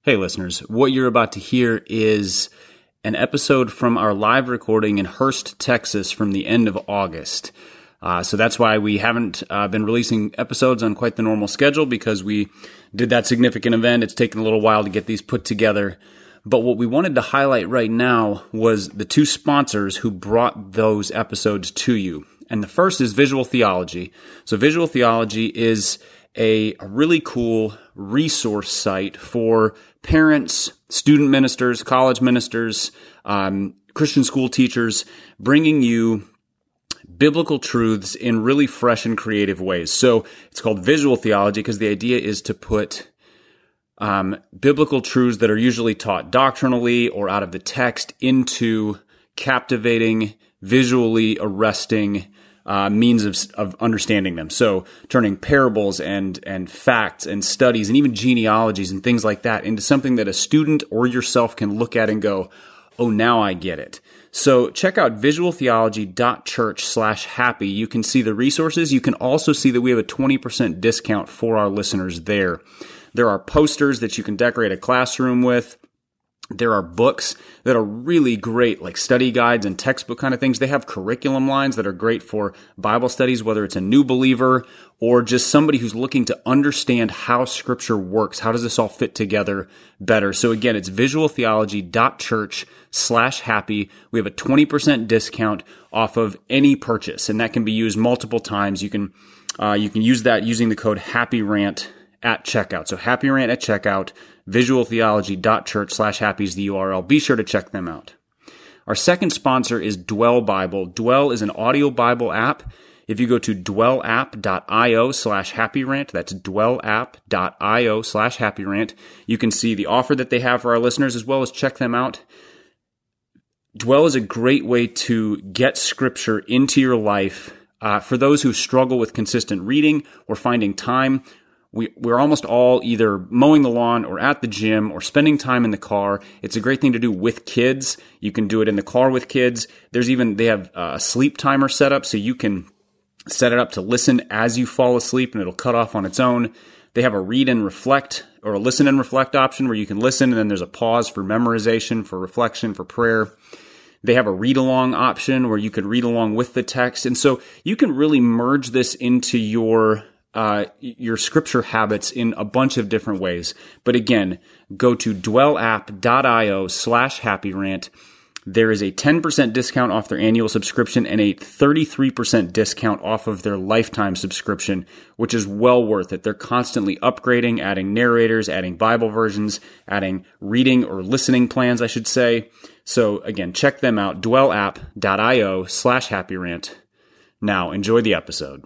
Hey listeners, what you're about to hear is an episode from our live recording in Hurst, Texas from the end of August. So that's why we haven't been releasing episodes on quite the normal schedule, because we did that significant event. It's taken a little while to get these put together. But what we wanted to highlight right now was the two sponsors who brought those episodes to you. And the first is Visual Theology. So Visual Theology is a really cool resource site for parents, student ministers, college ministers, Christian school teachers, bringing you biblical truths in really fresh and creative ways. So it's called Visual Theology because the idea is to put biblical truths that are usually taught doctrinally or out of the text into captivating, visually arresting means of understanding them. So turning parables and facts and studies and even genealogies and things like that into something that a student or yourself can look at and go, oh, now I get it. So check out visualtheology.church/happy. You can see the resources. You can also see that we have a 20% discount for our listeners there. There are posters that you can decorate a classroom with. There are books that are really great, like study guides and textbook kind of things. They have curriculum lines that are great for Bible studies, whether it's a new believer or just somebody who's looking to understand how Scripture works. How does this all fit together better? So again, it's visualtheology.church/happy. We have a 20% discount off of any purchase, and that can be used multiple times. You can use that using the code HAPPYRANT at checkout. So HAPPYRANT at checkout. visualtheology.church/happy is the URL. Be sure to check them out. Our second sponsor is Dwell Bible. Dwell is an audio Bible app. If you go to dwellapp.io/happyrant, that's dwellapp.io/happyrant, you can see the offer that they have for our listeners as well as check them out. Dwell is a great way to get Scripture into your life. For those who struggle with consistent reading or finding time, we're almost all either mowing the lawn or at the gym or spending time in the car. It's a great thing to do with kids. You can do it in the car with kids. They have a sleep timer set up so you can set it up to listen as you fall asleep and it'll cut off on its own. They have a read and reflect or a listen and reflect option where you can listen and then there's a pause for memorization, for reflection, for prayer. They have a read-along option where you can read along with the text. And so you can really merge this into your Scripture habits in a bunch of different ways. But again, go to dwellapp.io/happyrant. There is a 10% discount off their annual subscription and a 33% discount off of their lifetime subscription, which is well worth it. They're constantly upgrading, adding narrators, adding Bible versions, adding reading or listening plans, I should say. So again, check them out, dwellapp.io/happyrant. Now, enjoy the episode.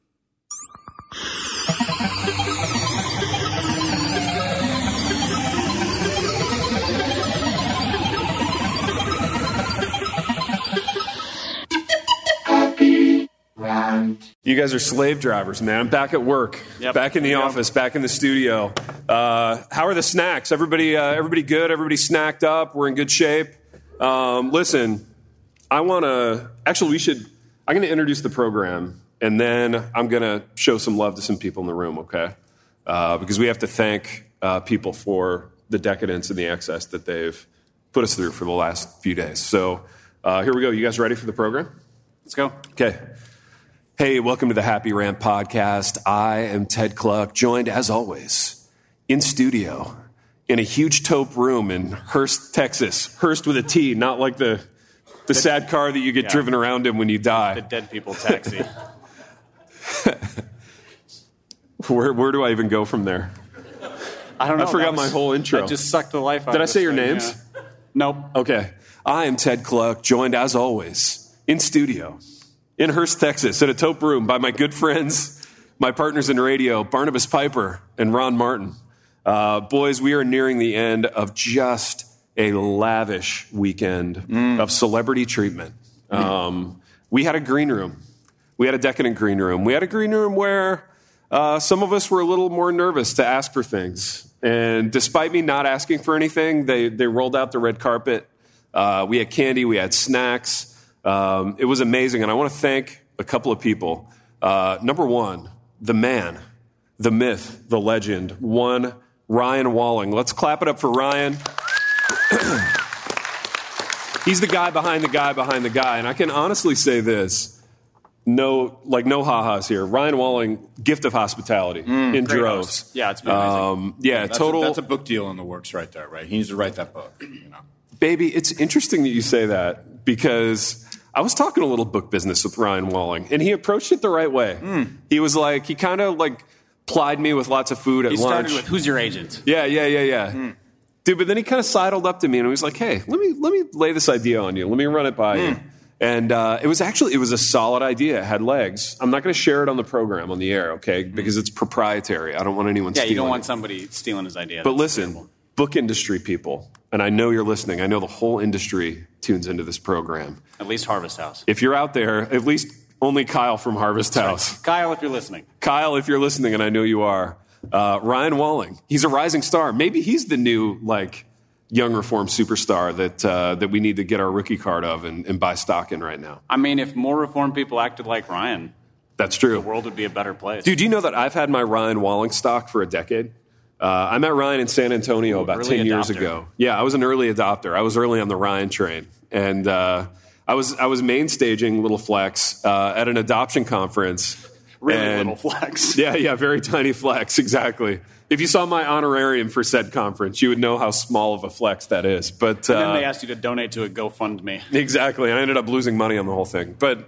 You guys are slave drivers, man. I'm back at work, back in the office, back in the studio. How are the snacks? Everybody good? Everybody snacked up? We're in good shape? Listen, I'm going to introduce the program, and then I'm going to show some love to some people in the room, okay? Because we have to thank people for the decadence and the excess that they've put us through for the last few days. So here we go. You guys ready for the program? Let's go. Okay. Hey, welcome to the Happy Rant Podcast. I am Ted Cluck, joined as always in studio in a huge taupe room in Hurst, Texas. Hurst with a T, not like the sad car that you get driven around in when you die. The dead people taxi. Where do I even go from there? I don't know. I forgot my whole intro. I just sucked the life out Did of I say your thing, names? Yeah. Nope. Okay. I am Ted Cluck, joined as always in studio in Hurst, Texas, in a taupe room by my good friends, my partners in radio, Barnabas Piper and Ron Martin. Boys, we are nearing the end of just a lavish weekend of celebrity treatment. We had a green room. We had a decadent green room. We had a green room where some of us were a little more nervous to ask for things. And despite me not asking for anything, they rolled out the red carpet. We had candy. We had snacks. It was amazing. And I want to thank a couple of people. Number one, the man, the myth, the legend, one Ryan Walling. Let's clap it up for Ryan. He's the guy behind the guy behind the guy. And I can honestly say this. No ha-has here. Ryan Walling, gift of hospitality in droves. Host. Yeah, it's been amazing. That's a book deal in the works right there, right? He needs to write that book. You know, baby, it's interesting that you say that because I was talking a little book business with Ryan Walling, and he approached it the right way. He was like, he kind of like plied me with lots of food at lunch. He started with, "Who's your agent?" Yeah. Dude, but then he kind of sidled up to me and he was like, "Hey, let me lay this idea on you. Let me run it by you." And it was a solid idea. It had legs. I'm not going to share it on the program, on the air, okay? Because it's proprietary. I don't want anyone stealing it. Yeah, you don't want somebody stealing his idea. But listen, book industry people, and I know you're listening. I know the whole industry tunes into this program. At least Harvest House. If you're out there, at least only Kyle from Harvest House. Kyle, if you're listening. Kyle, if you're listening, and I know you are. Ryan Walling. He's a rising star. Maybe he's the new, young reform superstar that we need to get our rookie card of and buy stock in right now. I mean, if more reform people acted like Ryan, that's true. The world would be a better place. Dude, do you know that I've had my Ryan Walling stock for a decade? I met Ryan in San Antonio about 10 years ago. Yeah, I was an early adopter. I was early on the Ryan train. And I was main staging Little Flex at an adoption conference. Really little flex. Yeah, very tiny flex, exactly. If you saw my honorarium for said conference, you would know how small of a flex that is. But and then they asked you to donate to a GoFundMe. Exactly. I ended up losing money on the whole thing. But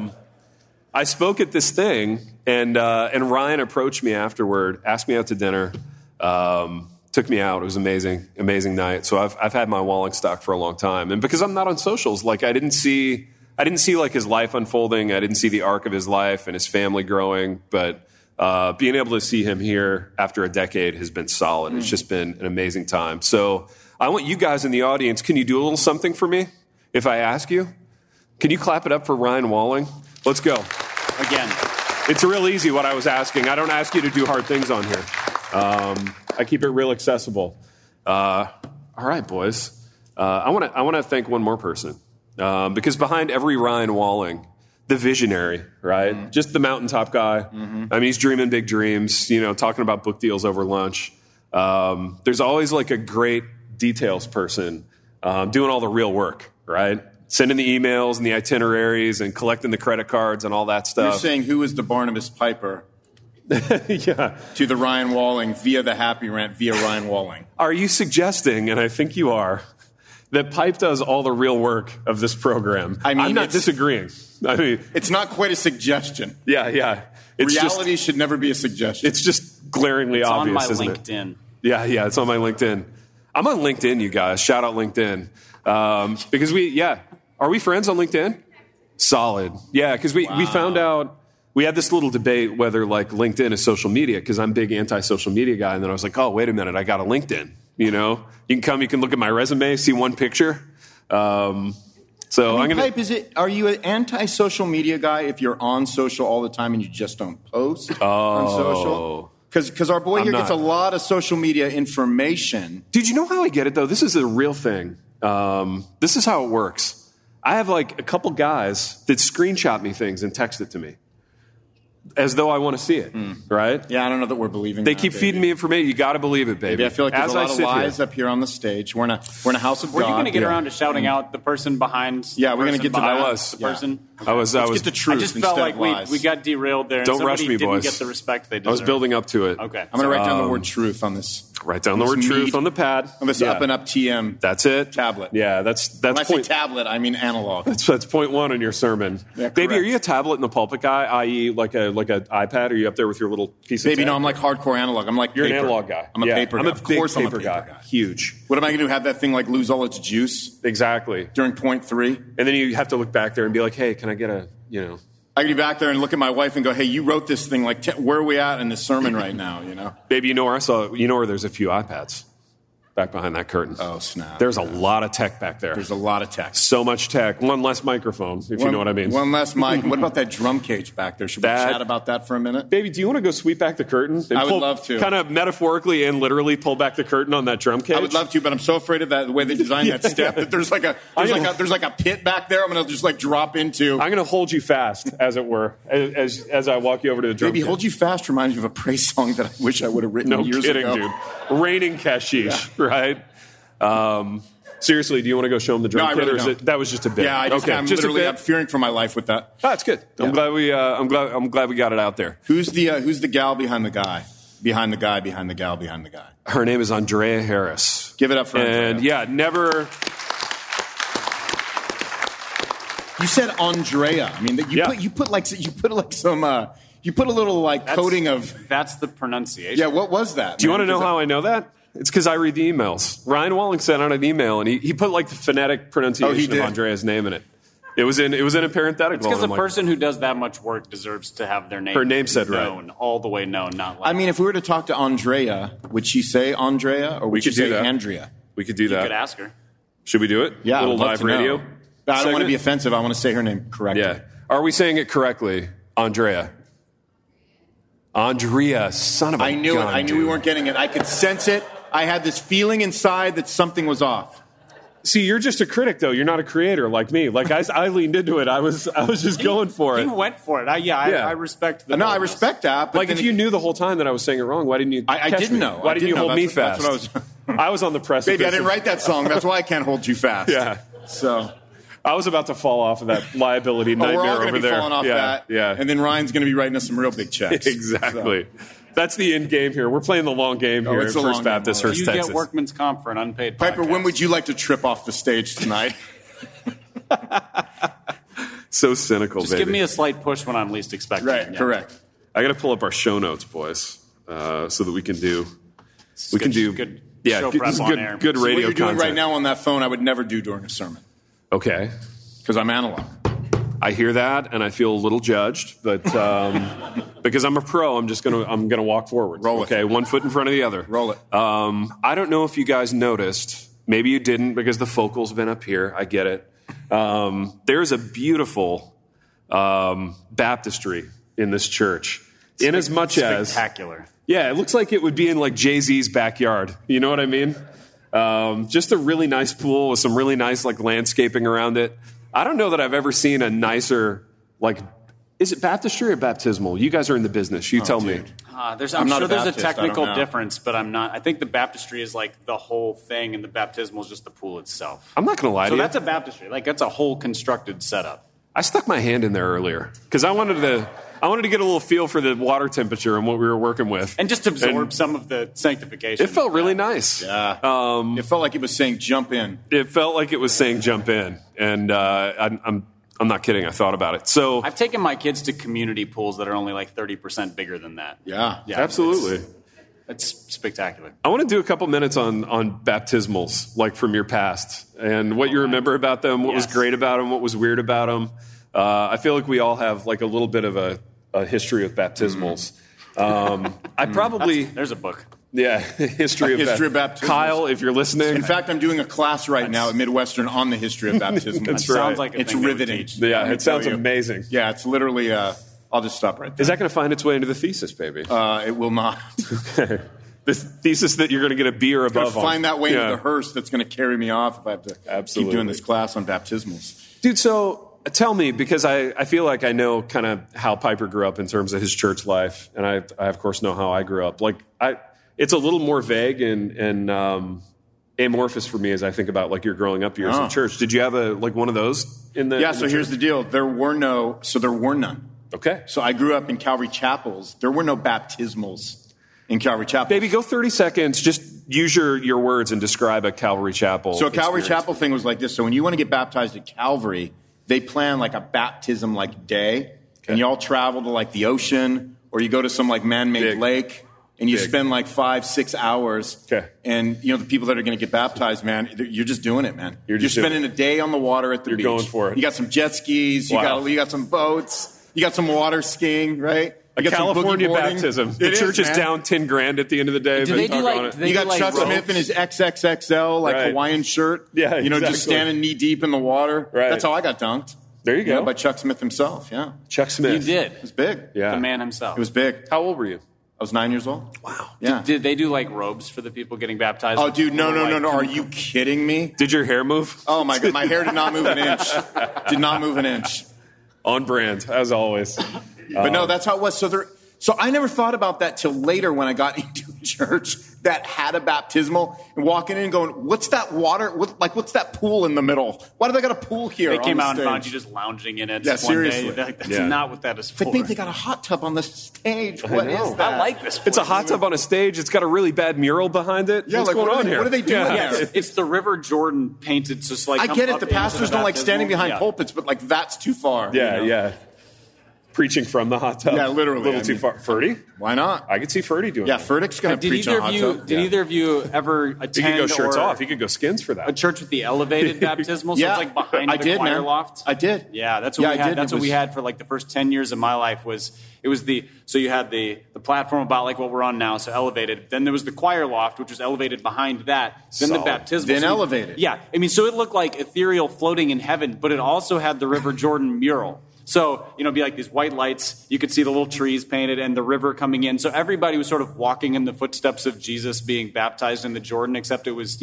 I spoke at this thing, and Ryan approached me afterward, asked me out to dinner, took me out. It was amazing night. So I've had my Walling stock for a long time, and because I'm not on socials, I didn't see his life unfolding. I didn't see the arc of his life and his family growing, but. Being able to see him here after a decade has been solid. It's just been an amazing time. So I want you guys in the audience, can you do a little something for me if I ask you? Can you clap it up for Ryan Walling? Let's go. Again. It's real easy what I was asking. I don't ask you to do hard things on here. I keep it real accessible. All right, boys. I want to thank one more person because behind every Ryan Walling, the visionary, right? Just the mountaintop guy. I mean, he's dreaming big dreams, talking about book deals over lunch. There's always a great details person doing all the real work, right? Sending the emails and the itineraries and collecting the credit cards and all that stuff. You're saying who is the Barnabas Piper yeah. to the Ryan Walling via the Happy Rant via Ryan Walling? Are you suggesting, and I think you are, that Pipe does all the real work of this program? I mean, I'm not disagreeing. I mean, it's not quite a suggestion. Yeah. Reality should never be a suggestion. It's just glaringly obvious, isn't it? It's on my LinkedIn. Yeah, it's on my LinkedIn. I'm on LinkedIn, you guys. Shout out LinkedIn. Because are we friends on LinkedIn? Solid. Yeah, because we found out, we had this little debate whether LinkedIn is social media, because I'm a big anti-social media guy. And then I was like, oh, wait a minute, I got a LinkedIn. You can look at my resume, see one picture. Are you an anti-social media guy if you're on social all the time and you just don't post on social? Because our boy gets a lot of social media information. Dude, you know how I get it, though? This is a real thing. This is how it works. I have a couple guys that screenshot me things and text it to me. As though I want to see it, right? Yeah, I don't know that we're believing They keep feeding me information. You got to believe it, baby. I feel like there's a lot of lies up here on the stage. We're in a house of God. Were you going to get around to shouting out the person behind? Yeah, we're going to get to that. I was. Let's get the truth. I just felt like we got derailed there. Don't rush me, didn't boys. get the respect they deserve. I was building up to it. Okay. I'm going to write down the word truth on this. Write down the word truth on the pad. On this up and up TM. That's it. Tablet. Yeah, that's when I say tablet, I mean analog. That's point one on your sermon. Yeah, baby, are you a tablet in the pulpit guy, i.e. like a iPad? Are you up there with your little piece of Baby, no, I'm like hardcore analog. I'm like You're paper. an analog guy. I'm a paper guy. I'm a big paper guy. Huge. What am I going to do, have that thing lose all its juice? Exactly. During point 3? And then you have to look back there and be like, hey, can I get I could be back there and look at my wife and go, hey, you wrote this thing, where are we at in this sermon right now, Baby, where I saw, where there's a few iPads? back behind that curtain. Oh, snap. There's a lot of tech back there. There's a lot of tech. So much tech. One less microphone, if you know what I mean. One less mic. What about that drum cage back there? Should we chat about that for a minute? Baby, do you want to go sweep back the curtain? I would love to. Kind of metaphorically and literally pull back the curtain on that drum cage? I would love to, but I'm so afraid of that, the way they designed that step, that there's like a pit back there I'm going to just like drop into. I'm going to hold you fast, as it were, as I walk you over to the drum cage. Baby, Hold You Fast reminds me of a praise song that I wish I would have written years ago. No kidding, dude. Raining Kashish, right? Seriously, do you want to go show him the drum kit, really or is don't. that was just a bit? Yeah, I'm fearing for my life with that. Oh, that's good. I'm glad we got it out there. Who's the gal behind the guy? Behind the guy, behind the gal, behind the guy. Her name is Andrea Harris. Give it up for Andrea. And yeah, never. You said Andrea. I mean, you put a little like coating of. That's the pronunciation. Yeah, what was that? Do you want to know how I know that? It's because I read the emails. Ryan Walling sent out an email, and he put like the phonetic pronunciation of Andrea's name in it. It was in a parenthetical. It's because a person who does that much work deserves to have their name. Her name said known, right. all the way known, not like. I mean, if we were to talk to Andrea, would she say Andrea or would she say Andrea? We could do that. You could ask her. Should we do it? Yeah, a little live radio. I don't want to be offensive. I want to say her name correctly. Yeah. Are we saying it correctly, Andrea? Andrea, son of a gun. I knew it. I knew we weren't getting it. I could sense it. I had this feeling inside that something was off. See, you're just a critic, though. You're not a creator like me. Like I leaned into it. I was just going for it. You went for it. I respect that. No, I respect that. But like, if you knew the whole time that I was saying it wrong, why didn't you? I didn't know. Why didn't you hold me fast? That's what I was on the precipice. Baby, I didn't write that song. That's why I can't hold you fast. Yeah. So I was about to fall off of that liability nightmare over there. We're all going to be falling off that. Yeah. And then Ryan's going to be writing us some real big checks. Exactly. So. That's the end game here. We're playing the long game here at First Baptist, Hearst, Texas. You get workman's comp for an unpaid podcast. Piper, when would you like to trip off the stage tonight? So cynical, Just give me a slight push when I'm least expecting. Right, correct. I got to pull up our show notes, boys, so that we can do good show prep on air. Good radio so what you're doing content. right now on that phone, I would never do during a sermon. Okay. Because I'm analog. I hear that, and I feel a little judged, but because I'm a pro, I'm gonna walk forward. Roll it. Okay, one foot in front of the other. Roll it. I don't know if you guys noticed. Maybe you didn't because the focal's been up here. I get it. There's a beautiful baptistry in this church. In as much as spectacular. Yeah, it looks like it would be in like Jay-Z's backyard. You know what I mean? Just a really nice pool with some really nice like landscaping around it. I don't know that I've ever seen a nicer, like, is it baptistry or baptismal? You guys are in the business. You tell me. I'm sure there's a technical difference, but I'm not. I think the baptistry is like the whole thing, and the baptismal is just the pool itself. I'm not going to lie to you. So that's a baptistry. Like, that's a whole constructed setup. I stuck my hand in there earlier because I wanted to get a little feel for the water temperature and what we were working with. And just absorb some of the sanctification. It felt really nice. Yeah. It felt like it was saying jump in. It felt like it was saying jump in. And I'm not kidding. I thought about it. So I've taken my kids to community pools that are only like 30% bigger than that. Yeah. Absolutely. It's spectacular. I want to do a couple minutes on baptismals, like from your past, and what you remember about them, what was great about them, what was weird about them. I feel like we all have like a little bit of a history of baptismals. I probably there's a book. Yeah, history of baptismals. Kyle, if you're listening. In fact, I'm doing a class right now at Midwestern on the history of baptism. That's right. Sounds like it's riveting. Yeah, it sounds amazing. Yeah, it's literally. I'll just stop right there. Is that going to find its way into the thesis, baby? It will not. Okay. The thesis that you're going to get a B or above on. Find that way into the hearse that's going to carry me off if I have to keep doing this class on baptismals. Dude, so tell me, because I feel like I know kind of how Piper grew up in terms of his church life, and I of course know how I grew up. Like it's a little more vague and amorphous for me as I think about like your growing up years in church. Did you have one of those in the? Yeah. So here's the deal: there were none. Okay. So I grew up in Calvary chapels. There were no baptismals in Calvary chapels. Baby, go 30 seconds. Just use your words and describe a Calvary chapel. So a Calvary chapel thing was like this. So when you want to get baptized at Calvary, they plan like a baptism like day, and you all travel to like the ocean, or you go to some like man-made lake, and you spend like 5-6 hours. Okay. And the people that are going to get baptized, man, you're just doing it, man. You're spending a day on the water at the beach. You're going for it. You got some jet skis. You got some boats. You got some water skiing, right? A You got some California boogie boarding. baptism. The It church is man. down $10,000 at the end of the day. Do they do like- on it. do they You got do like Chuck ropes? Smith in his XXXL Right. Hawaiian shirt. Yeah, You know, exactly. just standing knee deep in the water. Right. That's how I got dunked. There you go. By Chuck Smith himself. Yeah, Chuck Smith. You did. it was big. Yeah. The man himself. It was big. How old were you? I was 9 years old. Wow. Yeah. Did they do like robes for the people getting baptized? Oh, dude, no. Like- Are you kidding me? Did your hair move? Oh my god, my hair did not move an inch. Did not move an inch. On brand, as always. But no, that's how it was. So I never thought about that till later when I got into a church that had a baptismal and walking in and going, what's that water? What's that pool in the middle? Why do they got a pool here? They came on out the and found stage? you just lounging in it. Yeah, one seriously. Day. That's Yeah. not what that is It's for. like, babe, they got a hot tub on the stage. What is know. that? I like this. It's a place. hot tub on a stage. It's got a really bad mural behind it. Yeah, What's like, going what are on they- here? what are they doing Yeah, there? it's the River Jordan painted just like. I come get it. up The into pastors don't like standing baptismal. behind Yeah. pulpits, but like that's too far. Yeah, you know? yeah. Preaching from the hot tub. Yeah, literally, A little I too mean- far. Ferdy? Why not? I could see Ferdy doing Yeah, that. Furtick's going to Did preach either on a hot of you? tub. Did either of you ever attend He could go shirts or off. He could go skins for a that. church with the elevated baptismal? So Yeah, it's like behind I the did, choir man. loft. I did. Yeah, that's what Yeah, we I had. did. That's It what we was- had for like the first 10 years of my life. It was the so you had the platform about like what we're on now, so elevated. Then there was the choir loft, which was elevated behind that. Then Solid. the baptismal. Then So you- elevated. Yeah, I mean, so it looked like ethereal floating in heaven, but it also had the River Jordan mural. So, it'd be like these white lights. You could see the little trees painted and the river coming in. So everybody was sort of walking in the footsteps of Jesus being baptized in the Jordan, except it was,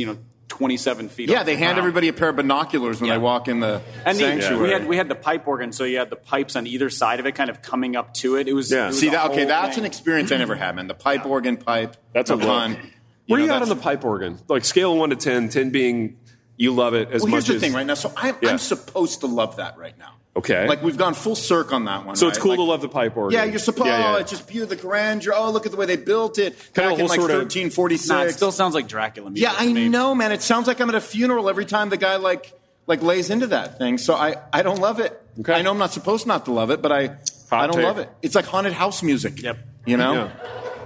27 feet Yeah, off they the hand ground. everybody a pair of binoculars when Yeah. they walk in the And sanctuary. we had the pipe organ, so you had the pipes on either side of it kind of coming up to it. It was, Yeah. it was See a that? Okay, whole that's thing. an experience I never had, man. The pipe organ pipe. That's a the pun. look. Where you know, at on that's- the pipe organ? Like scale of 1 to 10, 10 being you love it as Well, much here's the as... thing right now. So I'm Yeah. supposed to love that right now. Okay. Like we've gone full circle on that one. So it's right? cool Like, to love the pipe organ. Yeah, you're supposed. Yeah, yeah. Oh, it's just pure the grandeur. Oh, look at the way they built it. Kind of Back a in whole like sort of- 1346. Nah, it still sounds like Dracula music. Yeah, I to me. know, man. It sounds like I'm at a funeral every time the guy like lays into that thing. So I don't love it. Okay. I know I'm not supposed not to love it, but I don't take. love it. It's like haunted house music. Yep. You know? Yeah.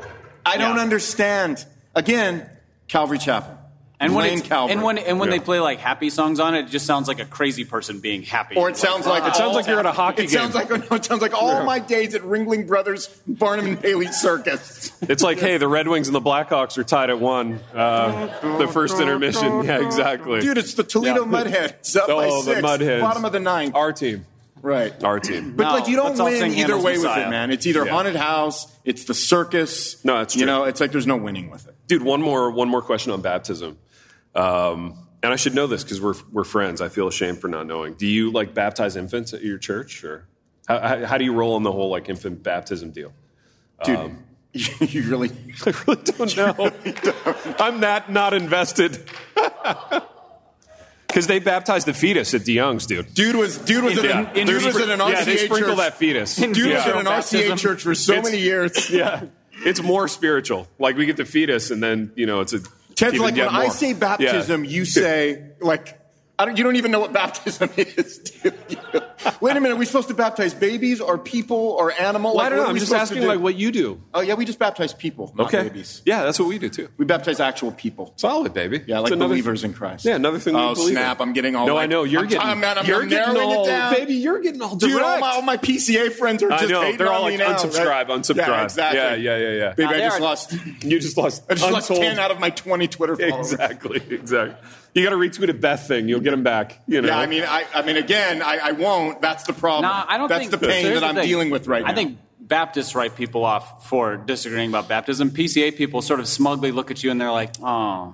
I don't Yeah. understand. Again, Calvary Chapel. And when Lane it's, Calvary. and when Yeah. they play like happy songs on it, it just sounds like a crazy person being happy. Or it sounds like It sounds like you're at a hockey It game. sounds like it sounds like all my days at Ringling Brothers Barnum and Bailey Circus. It's like, hey, the Red Wings and the Blackhawks are tied at 1. The first intermission. Yeah, exactly. Dude, it's the Toledo Yeah. Mudheads up by Oh, the 6, Mudheads. bottom of the ninth. Our team. Right. Our team. But No, like you don't let's all win sing either Handel's way with Messiah. it, man. It's either Yeah. haunted house, it's the circus. No, that's You true. know, it's like there's no winning with it. Dude, one more question on baptism. And I should know this because we're friends. I feel ashamed for not knowing. Do you like baptize infants at your church, or how do you roll on the whole like infant baptism deal? Dude, you really I really don't know. I'm not invested. Because they baptized the fetus at DeYoung's, dude. Dude was at an RCA Yeah, they sprinkle church. that fetus. Dude yeah. was at an RCA Baptism. church for so It's- many years. Yeah. It's more spiritual. Like we get the fetus and then, it's a... Ted's even like, get when I more. say baptism, you say, like, you don't even know what baptism is, do you? Wait a minute, are we supposed to baptize babies or people or animals? Well, I Like, don't what know. are I'm we just supposed to asking do? like what you do. Oh, yeah, we just baptize people, not Okay. babies. Yeah, that's what we do too. We baptize actual people. Solid, baby. Yeah, It's like another- believers in Christ. Yeah, another thing we Oh, believe snap, in. I'm getting all No, like, I know. You're I'm getting narrowing getting it all, down. baby, you're getting all Dude, direct. all my PCA friends are I just know. hating They're all on like, me now. unsubscribe, right? unsubscribe. Yeah, exactly. Yeah. Baby, I they just are- lost. You just lost I just lost untold. 10 out of my 20 Twitter followers. Exactly. You got to retweet a Beth thing. You'll get them back. Yeah, I mean, again, I won't. That's the problem. Nah, I don't That's think the pain here's that the I'm thing. dealing with right now. I think Baptists write people off for disagreeing about baptism. PCA people sort of smugly look at you and they're like, oh,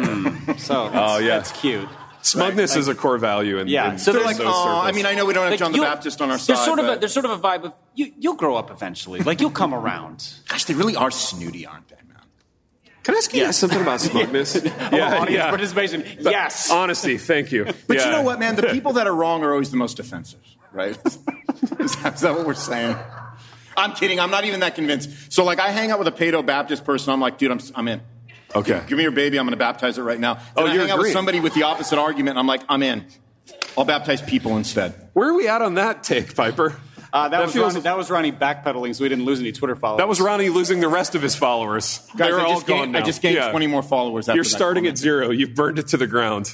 that's cute. Smugness is a core value. In So they're there's like, those oh, circles. I mean, I know we don't have Like, John the you'll- Baptist on our there's side. sort of but- there's sort of a vibe of you'll grow up eventually. Like you'll come around. Gosh, they really are snooty, aren't they, man? Can I ask you guys something about smugness? Audience participation. Yes. Honesty. Thank you. But you know what, man? The people that are wrong are always the most offensive, right? Is that what we're saying? I'm kidding. I'm not even that convinced. So, like, I hang out with a Paedo Baptist person. I'm like, dude, I'm in. Okay. Give me your baby. I'm going to baptize it right now. Oh, Then I you're hang out with agreeing. somebody with the opposite argument. And I'm like, I'm in. I'll baptize people instead. Where are we at on that take, Piper? That was Ronnie backpedaling, so we didn't lose any Twitter followers. That was Ronnie losing the rest of his followers. Guys, They're I all just gained, gone now. I just gained Yeah. 20 more followers after You're that starting comment. at 0. You've burned it to the ground.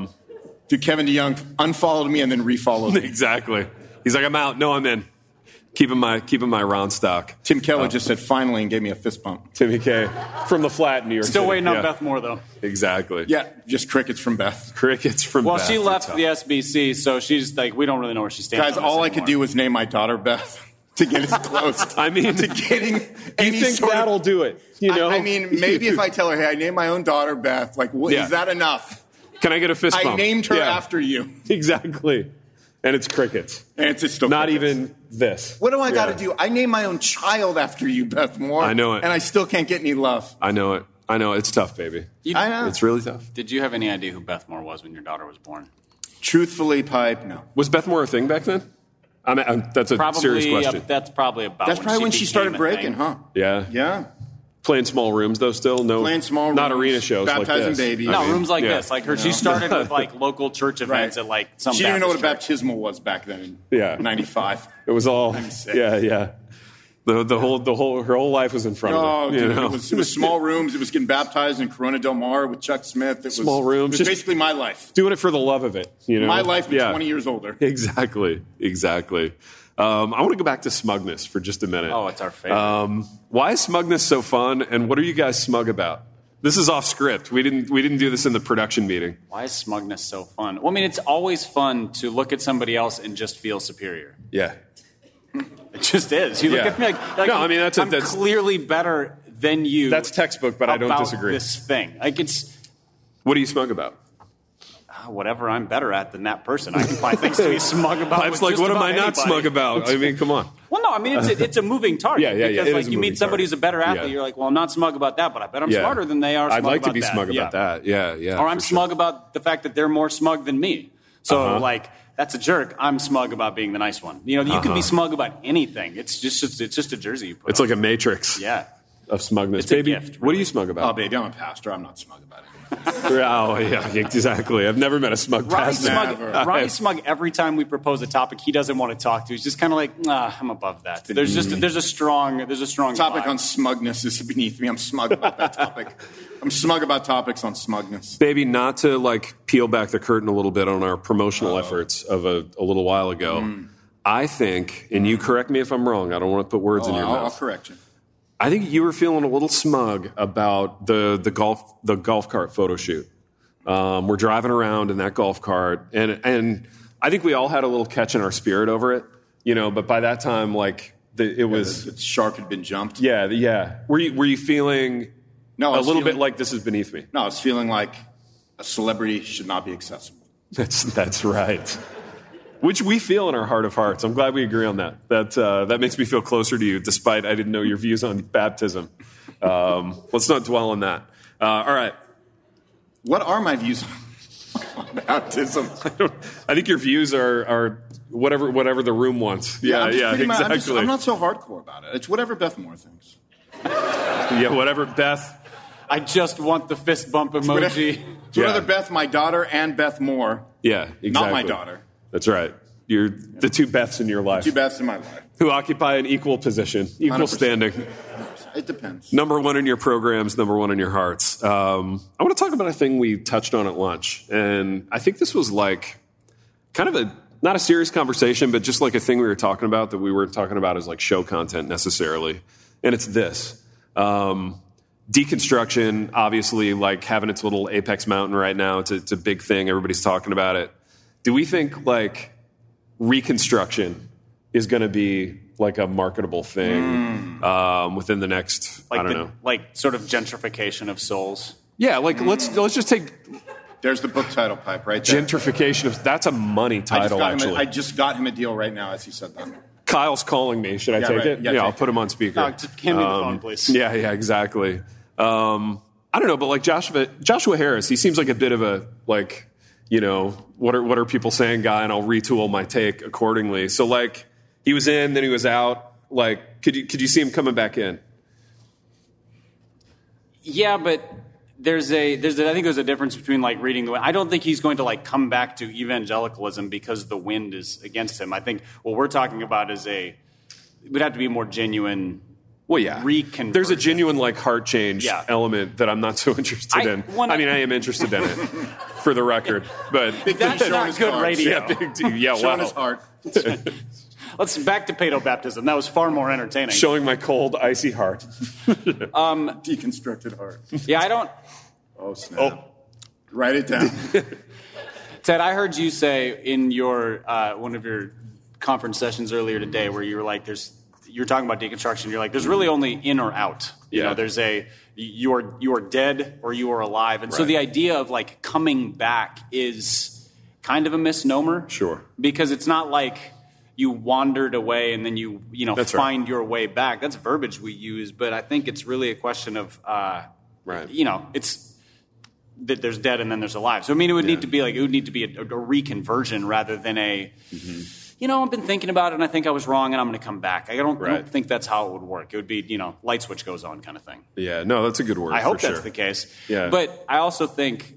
Dude, Kevin DeYoung unfollowed me and then refollowed me. Exactly. He's like, I'm out. No, I'm in. Keeping my Ron stock. Tim Keller just said finally and gave me a fist bump. Timmy K from the flat in New York Still City. waiting on Beth Moore, though. Exactly. Yeah, just crickets from Beth. Crickets from Well, Beth. she left the SBC, so she's like, we don't really know where she stands. Guys, all I could do was name my daughter Beth to get us close. I mean, to getting you any think sort that'll of, do it? You know, I mean, maybe if I tell her, hey, I named my own daughter Beth, like, Yeah. is that enough? Can I get a fist bump? I named her Yeah. after you. Exactly. And it's crickets. And it's just still Not crickets. even this. What do I got to Yeah. do? I named my own child after you, Beth Moore. I know it. And I still can't get any love. I know it. It's tough, baby. I know. It's really tough. Did you have any idea who Beth Moore was when your daughter was born? Truthfully, Pipe, no. Was Beth Moore a thing back then? That's a serious question. That's probably about. That's probably when she started became a breaking, thing. huh? Yeah. Yeah. Playing small rooms, though, still? No. Playing small Not rooms, arena shows like baptizing this. babies. No, I mean, rooms like yeah. this. Like her, she started with like local church events Right. at like some. She didn't even know what a Baptist church. baptismal was back then in Yeah. 95. It was all... 96. Yeah. Her whole life was in front of Oh, her. dude, you know? it was small rooms. It was getting baptized in Corona Del Mar with Chuck Smith. It was Small rooms. It was Just- basically my life. Doing it for the love of it, you know? My life, but Yeah. 20 years older. Exactly. I want to go back to smugness for just a minute. Oh, it's our favorite. Why is smugness so fun, and what are you guys smug about? This is off script. We didn't do this in the production meeting. Why is smugness so fun? Well, I mean, it's always fun to look at somebody else and just feel superior. Yeah. It just is. You look Yeah. at me like No, I mean, that's I'm clearly better than you. That's textbook, but I don't about disagree. This thing, like it's What are you smug about? whatever I'm better at than that person. I can find things to be smug about. It's with like, just what am about I not anybody. smug about? I mean, come on. Well, no, I mean it's a moving target. Yeah, Because it like is a you moving meet somebody target. who's a better athlete, Yeah. you're like, well, I'm not smug about that, but I bet I'm smarter than they are. I'd Smug like to about be that. smug about that. Yeah. Or I'm for smug about the fact that they're more smug than me. So Uh-huh. like that's a jerk. I'm smug about being the nice one. You know, you can be smug about anything. It's just a jersey you put. It's on. like a matrix Yeah. of smugness. It's a Baby, gift, what are really. you smug Oh, about? baby, I'm a pastor. I'm not smug about it. Oh, yeah, exactly. I've never met a smug Ronnie's pastor. smug, Ronnie's smug every time we propose a topic he doesn't want to talk to. He's just kind of like, I'm above that. There's a strong Topic vibe. on smugness is beneath me. I'm smug about that topic. I'm smug about topics on smugness. Baby, not to like peel back the curtain a little bit on our promotional efforts of a little while ago. I think, and you correct me if I'm wrong, I don't want to put words in your I'll mouth. correct you. I think you were feeling a little smug about the golf cart photo shoot. We're driving around in that golf cart, and I think we all had a little catch in our spirit over it, you know. But by that time, like it was, The shark had been jumped. yeah. Were you feeling No, I a was little feeling- bit like this is beneath me? No, I was feeling like a celebrity should not be accessible. That's right. Which we feel in our heart of hearts. I'm glad we agree on that. That makes me feel closer to you, despite I didn't know your views on baptism. Let's not dwell on that. All right. What are my views on baptism? I think your views are whatever the room wants. Yeah, I'm just pretty much- exactly. I'm not so hardcore about it. It's whatever Beth Moore thinks. Yeah, whatever Beth. I just want the fist bump emoji. It's whatever Beth, my daughter, and Beth Moore, Yeah, exactly. not my daughter. That's right. You're the two Beths in your life Two Beths in my life. who occupy an equal position, equal 100%. standing. It depends. Number one in your programs, number one in your hearts. I want to talk about a thing we touched on at lunch. And I think this was like kind of not a serious conversation, but just like a thing we were talking about that we weren't talking about as like show content necessarily. And it's this. Deconstruction, obviously, like having its little apex mountain right now. It's a big thing. Everybody's talking about it. Do we think like reconstruction is going to be like a marketable thing within the next, I don't know. Like sort of gentrification of souls. Yeah, like let's just take There's the book title, Pipe, right there. gentrification of that's a money title actually. I just got him a deal right now as he said that. Kyle's calling me. Should I Yeah, take right. it? Yeah, Yeah, take I'll it. put him on speaker. No, just hand me the phone, please. Yeah, exactly. I don't know, but like Joshua Harris, he seems like a bit of a like, you know, what are people saying guy, and I'll retool my take accordingly. So like he was in, then he was out. Like, could you see him coming back in? Yeah, but I think there's a difference between like reading the wind. I don't think he's going to like come back to evangelicalism because the wind is against him. I think what we're talking about is it would have to be more genuine. Well, yeah. Reconversion. There's a genuine like heart change Yeah. element that I'm not so interested in. I mean, I am interested in it, for the record. But That's showing not his good cards. radio. yeah, big deal. Yeah, Showing wow. his heart. Let's back to pedo baptism. That was far more entertaining. Showing my cold, icy heart. Deconstructed heart. Yeah, I don't. Oh, snap. Write it down. Ted, I heard you say in your one of your conference sessions earlier today where you were like, you're talking about deconstruction. You're like, there's really only in or out. You know, there's you are dead or you are alive. And so the idea of like coming back is kind of a misnomer. Sure. Because it's not like you wandered away and then you find your way back. That's verbiage we use, but I think it's really a question of, it's that there's dead and then there's alive. So I mean, it would need to be a reconversion rather than a, I've been thinking about it and I think I was wrong and I'm going to come back. I don't think that's how it would work. It would be, light switch goes on kind of thing. Yeah, no, that's a good word. I hope that's the case. Yeah. But I also think,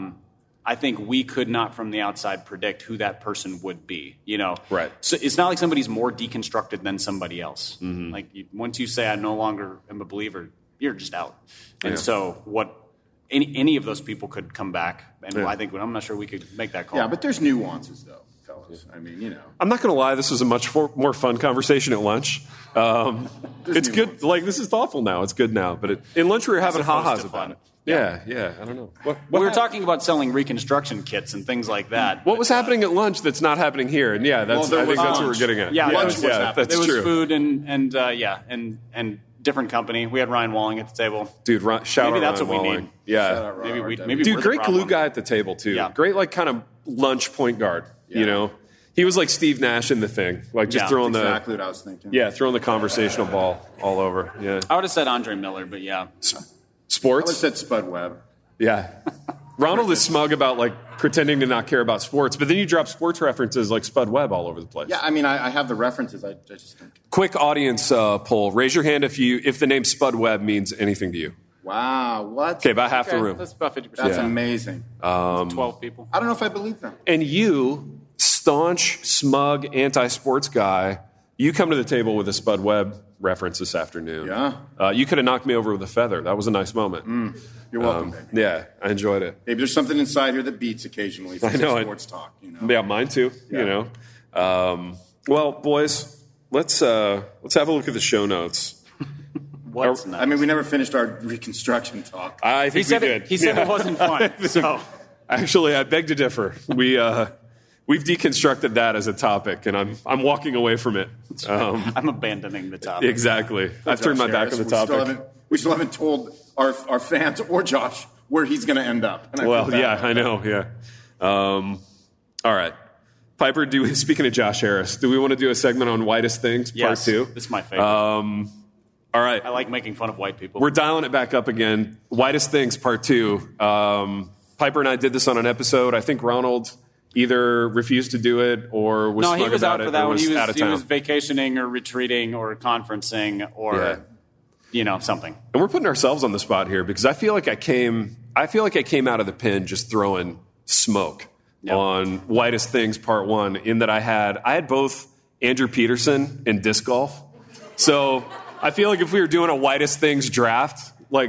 we could not from the outside predict who that person would be, Right. So it's not like somebody's more deconstructed than somebody else. Mm-hmm. Like once you say I no longer am a believer, you're just out. And so any of those people could come back. And I'm not sure we could make that call. Yeah, but there's nuances though. Fellas. I mean, I'm not going to lie. This was a much more fun conversation at lunch. It's good. Like, this is thoughtful now. It's good now. But in lunch, we were having ha-has about it. Yeah. I don't know. We were talking about selling reconstruction kits and things like that. What was happening at lunch that's not happening here? And I think that's what we're getting at. Yeah, lunch was happening. There was food and different company. We had Ryan Walling at the table. Dude, shout maybe out that's Ryan what we Walling. need. Yeah. Maybe dude, great glue guy at the table, too. Yeah. Great, kind of lunch point guard, He was like Steve Nash in the thing. Like, just throwing exactly what I was thinking. Yeah, throwing the conversational ball all over. Yeah. I would have said Andre Miller, but yeah. Sports? I would have said Spud Webb. Yeah. Ronald is smug about, pretending to not care about sports, but then you drop sports references like Spud Webb all over the place. Yeah, I mean, I have the references. I just don't. Quick audience poll. Raise your hand if the name Spud Webb means anything to you. Wow, what? Okay, about half the room. That's about 50%. That's amazing. 12 people. I don't know if I believe them. And you, staunch, smug, anti-sports guy, you come to the table with a Spud Webb reference this afternoon. Yeah. You could have knocked me over with a feather. That was a nice moment. You're welcome, baby. Yeah, I enjoyed it. Maybe there's something inside here that beats occasionally for sports talk. Yeah, mine too. Yeah. Well, boys, let's have a look at the show notes. What's next? I mean, we never finished our reconstruction talk. I think we did. He said it wasn't fun. So actually, I beg to differ. We've deconstructed that as a topic, and I'm walking away from it. I'm abandoning the topic. Exactly. I've turned my back on the topic. We still haven't told our fans or Josh where he's going to end up. I know. Yeah. All right. Piper, speaking of Josh Harris, do we want to do a segment on whitest things, part 2? This is my favorite. All right. I like making fun of white people. We're dialing it back up again. Whitest things, part 2. Piper and I did this on an episode. I think Ronald either refused to do it or was smug about it. No, he was out for that one. He was was vacationing or retreating or conferencing or something. And we're putting ourselves on the spot here because I feel like I came out of the pen just throwing smoke on whitest things part 1 in that I had both Andrew Peterson and disc golf. So I feel like if we were doing a whitest things draft,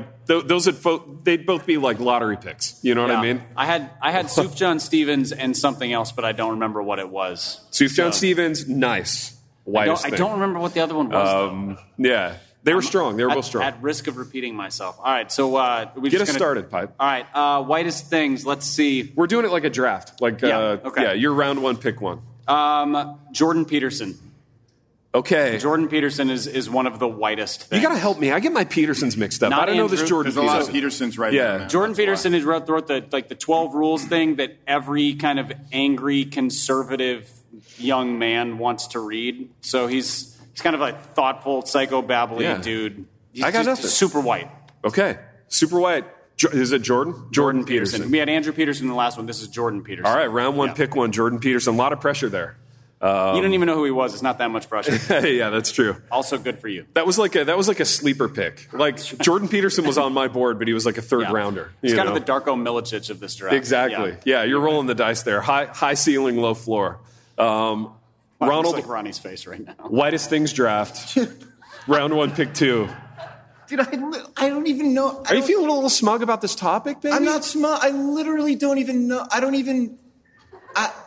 they'd both be like lottery picks. You know what I mean? I had Sufjan Stevens and something else, but I don't remember what it was. Sufjan Stevens, nice. Whitest thing. I don't remember what the other one was, though. Yeah. They were strong. They were both strong. At risk of repeating myself. All right, so get us started, Pipe. All right, whitest things. Let's see. We're doing it like a draft. You're round 1, pick 1. Jordan Peterson. Okay. Jordan Peterson is one of the whitest things. You got to help me. I get my Petersons mixed up. Not I don't know this Andrew. Jordan There's Peterson. a lot of Petersons right now. Man. Jordan Peterson wrote the 12 rules thing that every kind of angry conservative young man wants to read. So he's kind of like thoughtful, psychobabbly dude. I got nothing. Super white. Okay. Super white. Is it Jordan? Jordan Peterson. We had Andrew Peterson in the last one. This is Jordan Peterson. All right, round 1, pick 1. Jordan Peterson. A lot of pressure there. You don't even know who he was. It's not that much pressure. Yeah, that's true. Also good for you. That was like a sleeper pick. Like Jordan Peterson was on my board, but he was like a third rounder. He's kind of the Darko Milicic of this draft. Exactly. Yeah, you're rolling the dice there. High ceiling, low floor. Ronald, looks like Ronnie's face right now. Whitest things draft. Round 1, pick 2. Dude, I don't even know. Are you feeling a little smug about this topic, baby? I'm not smug. I literally don't even know. I don't even.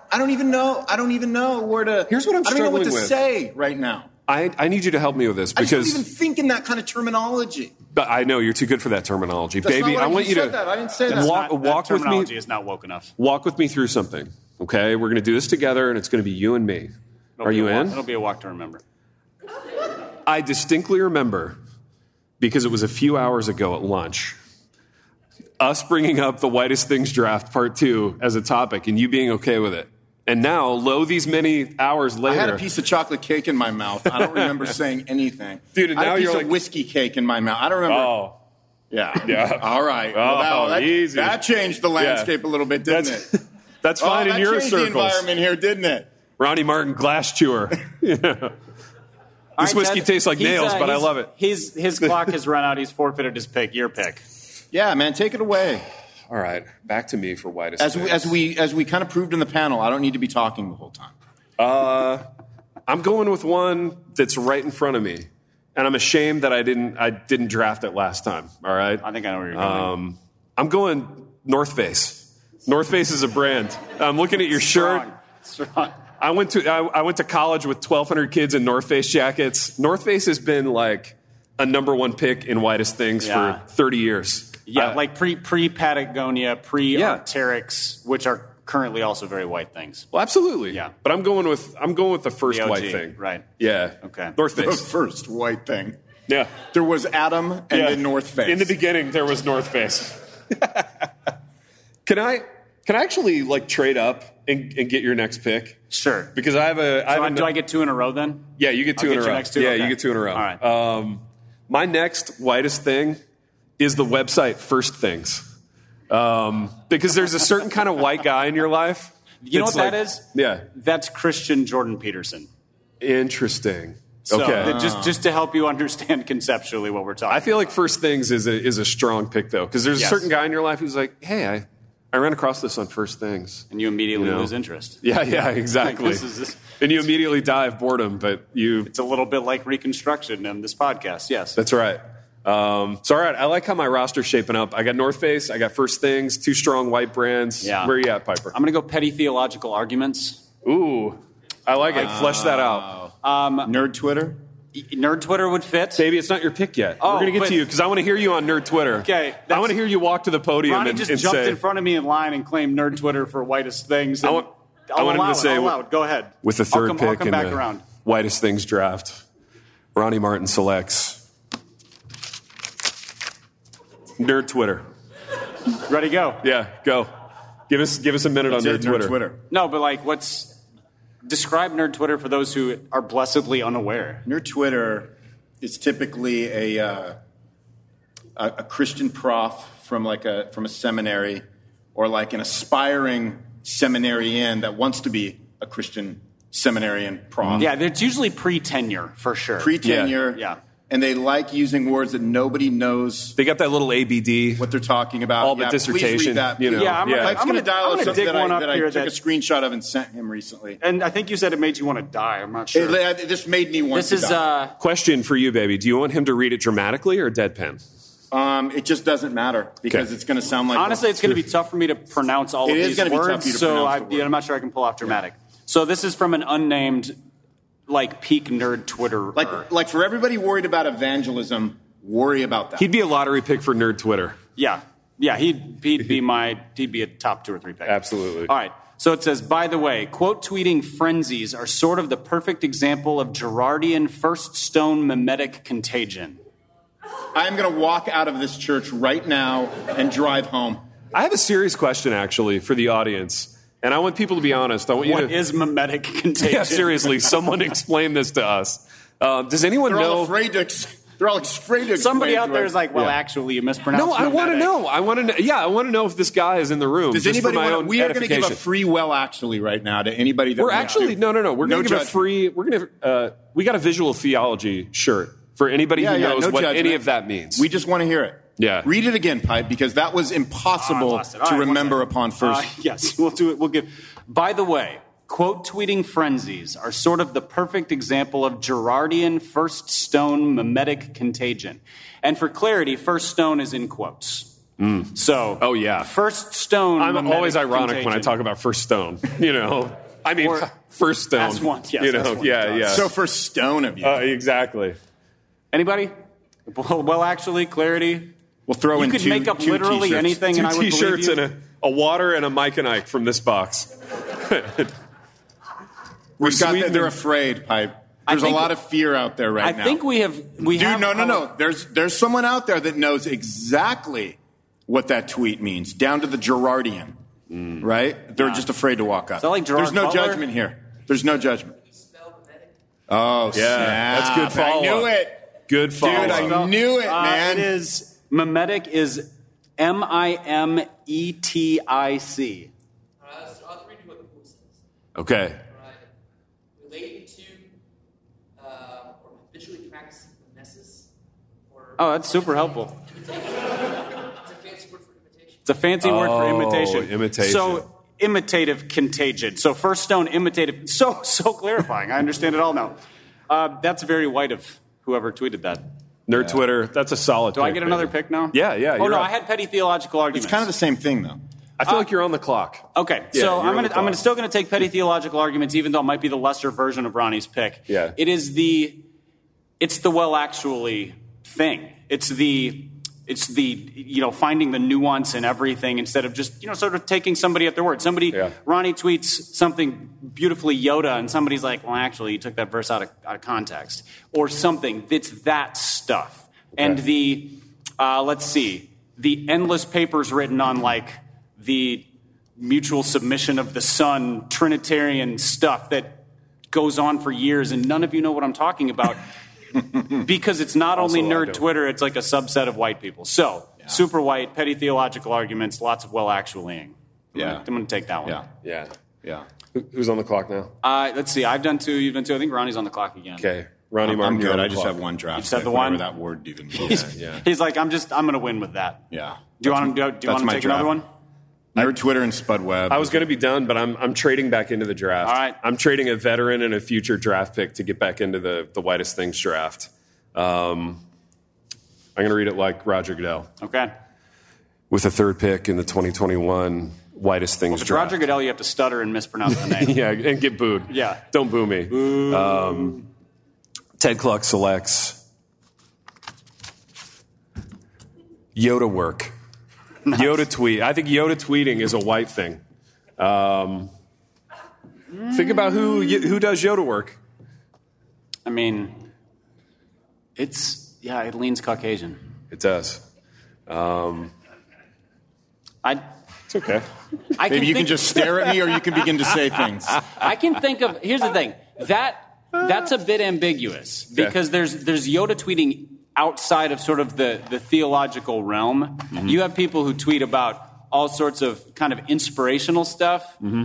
I don't even know where to. Here's what I'm I don't know what to struggling with. say right now. I need you to help me with this I because just don't even think in that kind of terminology. But I know you're too good for that terminology, That's baby. not what I want you said to that. I didn't say that. walk with me. Terminology is not woke enough. Walk with me through something. Okay, we're going to do this together, and it's going to be you and me. Are you in? It'll be a walk to remember. I distinctly remember, because it was a few hours ago at lunch, us bringing up the Whitest Things Draft Part 2 as a topic, and you being okay with it. And now, lo, these many hours later, I had a piece of chocolate cake in my mouth. I don't remember saying anything. Dude, and I now had a you're piece like of whiskey cake in my mouth. I don't remember. oh, Yeah. All right. Oh, easy. That changed the landscape a little bit, didn't it? That's fine in that your changed the circles. environment here, didn't it? Ronnie Martin, glass chewer. This whiskey tastes like nails, but I love it. His clock has run out. He's forfeited his pick. Your pick. Yeah, man, take it away. All right, back to me for Whitest As Things. we kind of proved in the panel, I don't need to be talking the whole time. I'm going with one that's right in front of me, and I'm ashamed that I didn't draft it last time. All right, I think I know where you're going. I'm going North Face. North Face is a brand. I'm looking at your shirt. Strong. I went to college with 1,200 kids in North Face jackets. North Face has been like a number one pick in Whitest Things for 30 years. Yeah, like pre-Patagonia, pre-Arc'teryx, which are currently also very white things. Well, absolutely. Yeah. But I'm going with the first The OG, white thing. right. Yeah. Okay. North The Face. first white thing. Yeah. There was Adam and then North Face. In the beginning, there was North Face. Can I actually like trade up and get your next pick? Sure. Because I have do I get two in a row then? Yeah, you get two I'll in get a your row. next two? Yeah, Okay. you get two in a row. All right. My next whitest thing is the website First Things. Because there's a certain kind of white guy in your life. You know what that is? Yeah. That's Christian Jordan Peterson. Interesting. So Okay. just to help you understand conceptually what we're talking I feel like First Things is a strong pick, though, because there's a Yes. certain guy in your life who's like, hey, I ran across this on First Things. and you immediately You know. lose interest. Yeah, exactly. Like, this is- And you immediately die of boredom, but you... It's a little bit like Reconstruction in this podcast, yes. That's right. So, all right, I like how my roster's shaping up. I got North Face, I got First Things, two strong white brands. Yeah. Where are you at, Piper? I'm going to go petty theological arguments. Ooh, I like it. Flesh that out. Nerd Twitter. Nerd Twitter would fit. Baby, it's not your pick yet. Oh, We're going to get but- to you because I want to hear you on Nerd Twitter. Okay, I want to hear you walk to the podium Ronnie and just and jumped say, in front of me in line and claimed Nerd Twitter for whitest things. And I want him to allow it, say I'll allow it. Go ahead. with the third I'll pick come in back the around. Whitest Things draft, Ronnie Martin selects Nerd Twitter. Ready, go. Yeah, go. Give us a minute on Nerd Twitter. No, but like, describe Nerd Twitter for those who are blessedly unaware. Nerd Twitter is typically a Christian prof from a seminary, or like an aspiring seminarian that wants to be a Christian seminarian prof. Yeah, it's usually pre-tenure for sure. Pre-tenure. Yeah. And they like using words that nobody knows They got that little ABD. what they're talking about. All but Please dissertation, read that. you know. Yeah, I'm gonna- Mike's going to dial up I'm gonna something dig that one up I here took a that- screenshot of and sent him recently. And I think you said it made you want to die. I'm not sure. This made me want This to is die. Question for you, baby. Do you want him to read it dramatically or deadpan? It just doesn't matter because Okay. it's going to sound like... honestly, it's going to be tough for me to pronounce all of It is these gonna be tough words. for you to So pronounce the word. I'm not sure I can pull off dramatic. So this is from an unnamed, like peak nerd Twitter. Like for everybody worried about evangelism, worry about that. He'd be a lottery pick for Nerd Twitter. Yeah, he'd be a top 2 or 3 pick. Absolutely. All right. So it says, by the way, quote tweeting frenzies are sort of the perfect example of Girardian first stone mimetic contagion. I'm going to walk out of this church right now and drive home. I have a serious question, actually, for the audience. And I want people to be honest. I want you What to... is mimetic contagion? Yeah, seriously. Someone explain this to us. Does anyone They're know... all afraid to... They're all afraid to... Somebody explain out to there us. is like, well, Yeah. actually, you mispronounced No, I want to mimetic. know. I want to know. Yeah, I want to know if this guy is in the room. Does just anybody for my want own to... We are going to give a edification. free well actually right now to anybody that... We're wants actually... to. No. We're going to give judgment. a free... We're going to... we got a visual theology shirt for anybody who knows no what judgment. any of that means. We just want to hear it. Yeah. Read it again, Pipe, because that was impossible lost it. All to right, one remember second. upon first. Yes, we'll do it. We'll give. By the way, quote tweeting frenzies are sort of the perfect example of Girardian first stone mimetic contagion. And for clarity, first stone is in quotes. So, Oh, yeah. first stone. I'm mimetic always ironic when I contagion. talk about First Stone. You know, I mean, first stone. That's one. Yes, you know, that's one. yeah. So for stone of you. Exactly. Anybody? Well, actually, clarity. We'll throw You in could two, make up two literally t-shirts. anything, Two and I would T-shirts believe you. and a water and a Mike and Ike from this box. They're afraid, Pipe. There's a lot of fear out there right now. I think we have. Dude, no. There's someone out there that knows exactly what that tweet means, down to the Gerardian, right? They're just afraid to walk up. Is that like Gerard There's no Butler? judgment here. There's no judgment. Oh, Yeah, snap. that's good follow-up. I knew it. Good follow. Dude, I knew it, man. It is mimetic is Mimetic. I'll read you what the book says. Okay. Right. Relating to or habitually practicing mimesis. Oh, that's super helpful. It's a fancy word for imitation. It's a fancy word for imitation. imitation. So imitative contagion. So first stone imitative. So clarifying. I understand it all now. That's very white of whoever tweeted that. Nerd Twitter. That's a solid. Do I get another pick now? Yeah. Oh you're no, up. I had petty theological arguments. It's kind of the same thing, though. I feel like you're on the clock. Okay, Yeah, so you're on the I'm clock. still going to take petty theological arguments, even though it might be the lesser version of Ronnie's pick. Yeah. It's the well actually thing. It's the finding the nuance in everything instead of just sort of taking somebody at their word. Ronnie tweets something beautifully Yoda, and somebody's like, well, actually, you took that verse out of context, or something. It's that stuff, and the endless papers written on like the mutual submission of the Son, Trinitarian stuff that goes on for years, and none of you know what I'm talking about. Because it's not only Also, I nerd don't. Twitter, it's like a subset of white people. So, super white, petty theological arguments, lots of well-actuallying. I'm going to take that one. Yeah. Who's on the clock now? Let's see. I've done two. You've done two. I think Ronnie's on the clock again. Okay. Ronnie Martin. I'm you're good. on I the just clock. have one draft. You said pick, the whatever one? that word even means. He's like, I'm going to win with that. Yeah. Do you want him to my take draft. another one? Nerd Twitter and Spud Webb. I was going to be done, but I'm trading back into the draft. All right. I'm trading a veteran and a future draft pick to get back into the whitest things draft. I'm going to read it like Roger Goodell. Okay. With a third pick in the 2021 whitest things If it's draft. Roger Goodell, you have to stutter and mispronounce the name. Yeah, and get booed. Yeah. Don't boo me. Ted Cluck selects Yoda work. Yoda tweet. I think Yoda tweeting is a white thing. Think about who does Yoda work. I mean, it leans Caucasian. It does. It's okay. Maybe you can just stare at me or you can begin to say things. I can think of. Here's the thing. That's a bit ambiguous because there's Yoda tweeting outside of sort of the theological realm. Mm-hmm. You have people who tweet about all sorts of kind of inspirational stuff. Mm-hmm.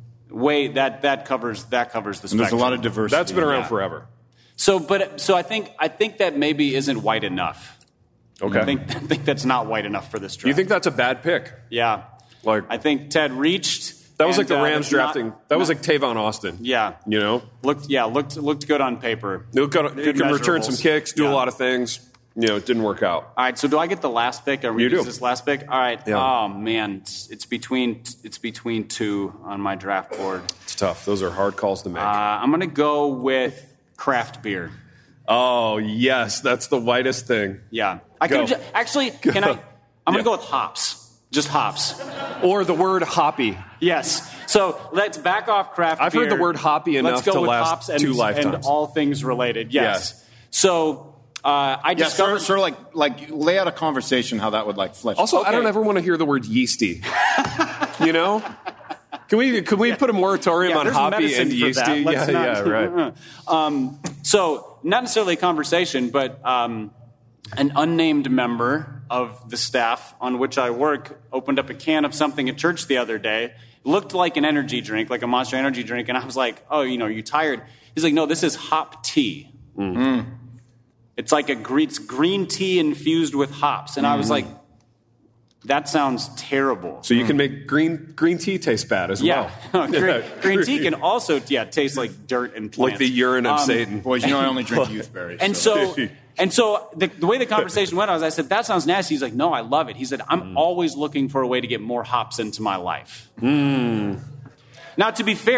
That covers the spectrum. And there's a lot of diversity. That's been around forever. So I think that maybe isn't white enough. Okay. I think that's not white enough for this draft. You think that's a bad pick? Yeah. Like I think Ted reached. that was like the and, Rams that's drafting. That was like Tavon Austin. Yeah. You know, Looked good on paper. he can return some measurables. kicks, do a Yeah. lot of things. You know, it didn't work out. All right, so do I get the last pick? Are we You do. this last pick? All right. Yeah. Oh man, it's between two on my draft board. It's tough. Those are hard calls to make. I'm gonna go with craft beer. Oh yes, that's the whitest thing. Yeah, I Go. could actually. Can I? I'm gonna go with hops. Just hops. Or the word hoppy. Yes. So let's back off craft I've beer. heard the word hoppy enough Let's go to with last hops and, 2 lifetimes. and all things related. Yes. Yes. So I Yeah, discovered. sort of like lay out a conversation how that would like flesh. Also, I Okay. don't ever want to hear the word yeasty. You know? Can we put a moratorium on there's hoppy medicine and for yeasty? that. Let's Yeah, not- right. So, not necessarily a conversation, but an unnamed member of the staff on which I work opened up a can of something at church the other day. It looked like an energy drink, like a Monster energy drink, and I was like, oh, are you tired? He's like, no, this is hop tea. Mm. It's like it's green tea infused with hops. And I was like, that sounds terrible. So you can make green tea taste bad as Yeah, well. green tea can also taste like dirt and plants. Like the urine of Satan. Boys, you know I only drink youthberry. And so the way the conversation went, I said, that sounds nasty. He's like, no, I love it. He said, I'm always looking for a way to get more hops into my life. Now, to be fair,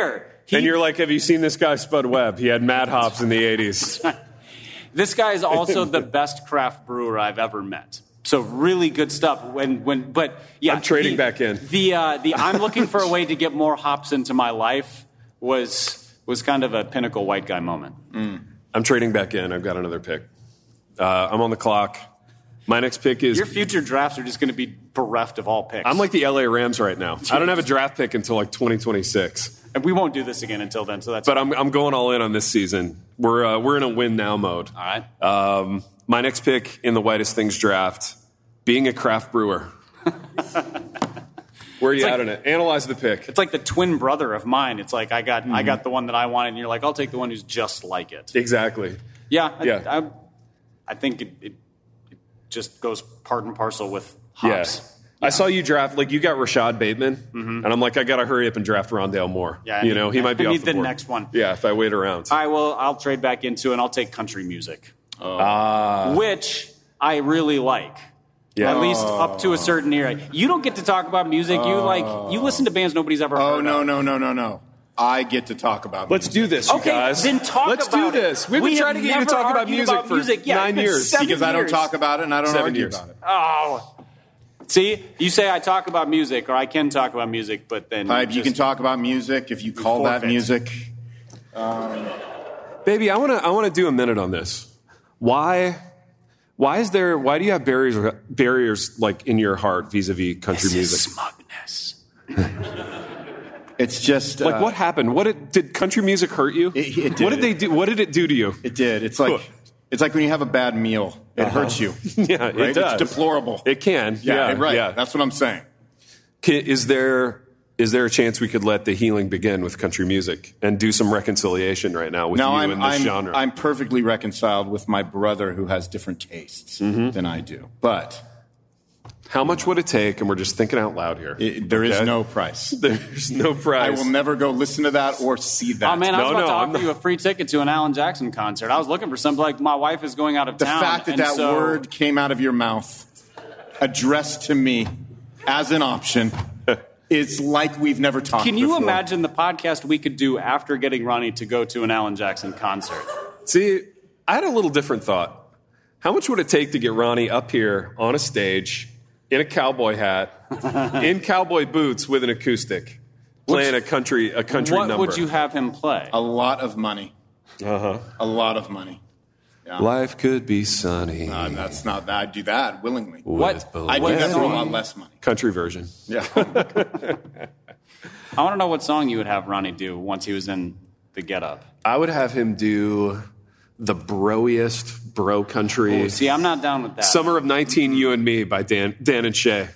And you're like, have you seen this guy, Spud Webb? He had mad hops in the 80s. This guy is also the best craft brewer I've ever met. So really good stuff. But yeah, I'm trading back in. The I'm looking for a way to get more hops into my life was kind of a pinnacle white guy moment. I'm trading back in. I've got another pick. I'm on the clock. My next pick is... Your future drafts are just going to be bereft of all picks. I'm like the LA Rams right now. I don't have a draft pick until like 2026. And we won't do this again until then. So that's. But I'm going all in on this season. We're in a win now mode. All right. My next pick in the Whitest Things draft, being a craft brewer. Where are you at on it? Analyze the pick. It's like the twin brother of mine. It's like I got the one that I wanted, and you're like, I'll take the one who's just like it. Exactly. Yeah. I think it just goes part and parcel with hops. Yeah. I saw you draft, like, you got Rashad Bateman, and I'm like, I got to hurry up and draft Rondale Moore. Yeah, he might be off the board. the next one. Yeah, if I wait around. All right, well, I'll trade back into it, and I'll take country music, which I really like. Yeah. At least up to a certain era. You don't get to talk about music. You listen to bands nobody's ever heard of. No. I get to talk about music. Let's do this, you guys. Then talk Let's about do this. it. We've been We trying to have get you to never talk about argued music about for music. Yeah, 9 it's been years. 7 because I don't years. talk about it and I don't 7 argue years. about it. Oh. See, you say I talk about music, or I can talk about music, but then You can talk about music if you call that forfeit. music. Baby, I want to do a minute on this. Why do you have barriers like in your heart vis-a-vis country music? Smugness. It's just Like, what happened? Did country music hurt you? It did. What did they do? What did it do to you? It did. It's like when you have a bad meal. It hurts you. Yeah, Right? it does. It's deplorable. It can. Yeah, right. Yeah. That's what I'm saying. Is there a chance we could let the healing begin with country music and do some reconciliation right now with you in this genre? I'm perfectly reconciled with my brother who has different tastes than I do. But how much would it take? And we're just thinking out loud here. there is no price. There's no price. I will never go listen to that or see that. Oh man, I was about to I'm offer you a free ticket to an Alan Jackson concert. I was looking for something like my wife is going out of The town. fact that word came out of your mouth, addressed to me as an option, it's like we've never talked Can you before. imagine the podcast we could do after getting Ronnie to go to an Alan Jackson concert? See, I had a little different thought. How much would it take to get Ronnie up here on a stage in a cowboy hat, in cowboy boots with an acoustic, playing a country What number? would you have him play? A lot of money. A lot of money. Yeah. Life could be sunny. That's not that. I'd do that willingly. What? I'd do that for a lot less money. Country version. Yeah. I want to know what song you would have Ronnie do once he was in the Get-Up. I would have him do the broiest bro country. Ooh, see, I'm not down with that. Summer of 19, You and Me by Dan and Shay.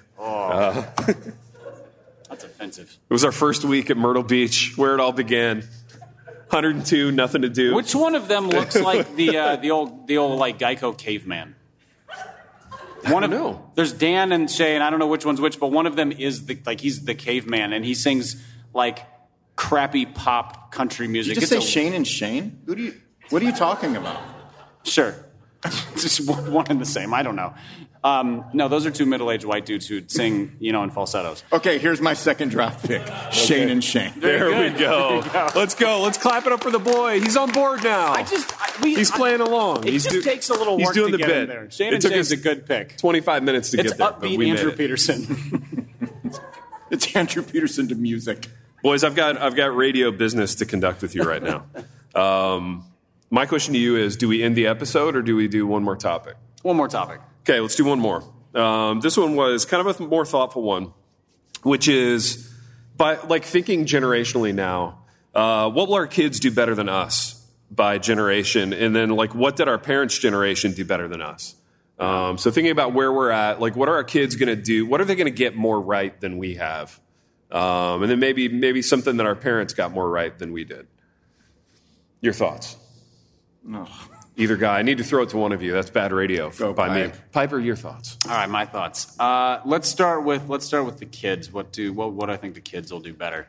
That's offensive. It was our first week at Myrtle Beach, where it all began. 102, nothing to do. Which one of them looks like the old like Geico caveman? I don't know. There's Dan and Shay, and I don't know which one's which, but one of them is he's the caveman, and he sings like crappy pop country music. Did you just say Shane and Shane? What are you talking about? Sure. Just one and the same. I don't know. No, those are two middle-aged white dudes who sing, in falsettos. Okay, here's my second draft pick. Shane and Shane. There we go. Let's go. Let's clap it up for the boy. He's on board now. He's playing along. It takes a little work he's doing to the get bit. him there. Shane and took Shane's us a good pick. 25 minutes to It's get there. but upbeat we Andrew made it. Peterson. It's Andrew Peterson to music. Boys, I've got radio business to conduct with you right now. My question to you is, do we end the episode or do we do one more topic? One more topic. Okay, let's do one more. This one was kind of a more thoughtful one, which is by thinking generationally now. What will our kids do better than us by generation? And then what did our parents' generation do better than us? So thinking about where we're at, what are our kids going to do? What are they going to get more right than we have? And then maybe something that our parents got more right than we did. Your thoughts? No. Either guy. I need to throw it to one of you. That's bad radio Go, by me. Pipe. Piper, your thoughts? All right, my thoughts. Let's start with the kids. What I think the kids will do better.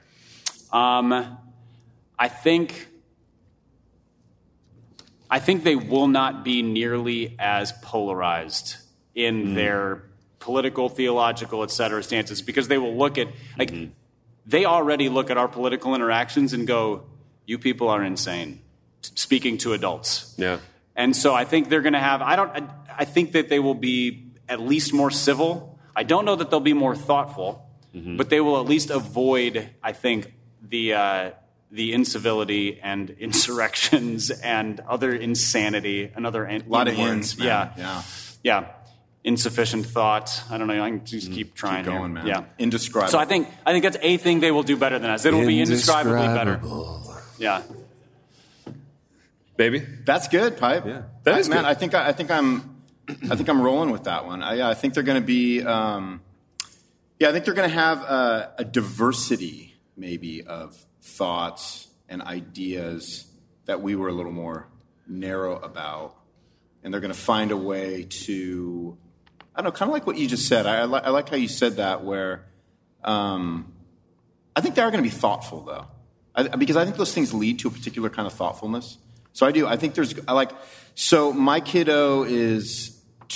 I think they will not be nearly as polarized in their political, theological, etc. stances, because they will look at they already look at our political interactions and go, you people are insane, speaking to adults. Yeah. And so I think they're going to have, I think that they will be at least more civil. I don't know that they'll be more thoughtful, but they will at least avoid, I think, the incivility and insurrections and other insanity and other a lot of ins, man. Yeah. Insufficient thought. I don't know. I can just keep trying. Keep going, here. man. Yeah. Indescribable. So I think that's a thing they will do better than us. It'll be indescribably better. Yeah. Baby? That's good, Pipe. Yeah. That is man, good. I think I'm rolling with that one. I think they're going to be I think they're going to have a diversity maybe of thoughts and ideas that we were a little more narrow about. And they're going to find a way to, I don't know, kind of like what you just said. I like how you said that, where I think they are going to be thoughtful, though, because I think those things lead to a particular kind of thoughtfulness. So I do. I think so my kiddo is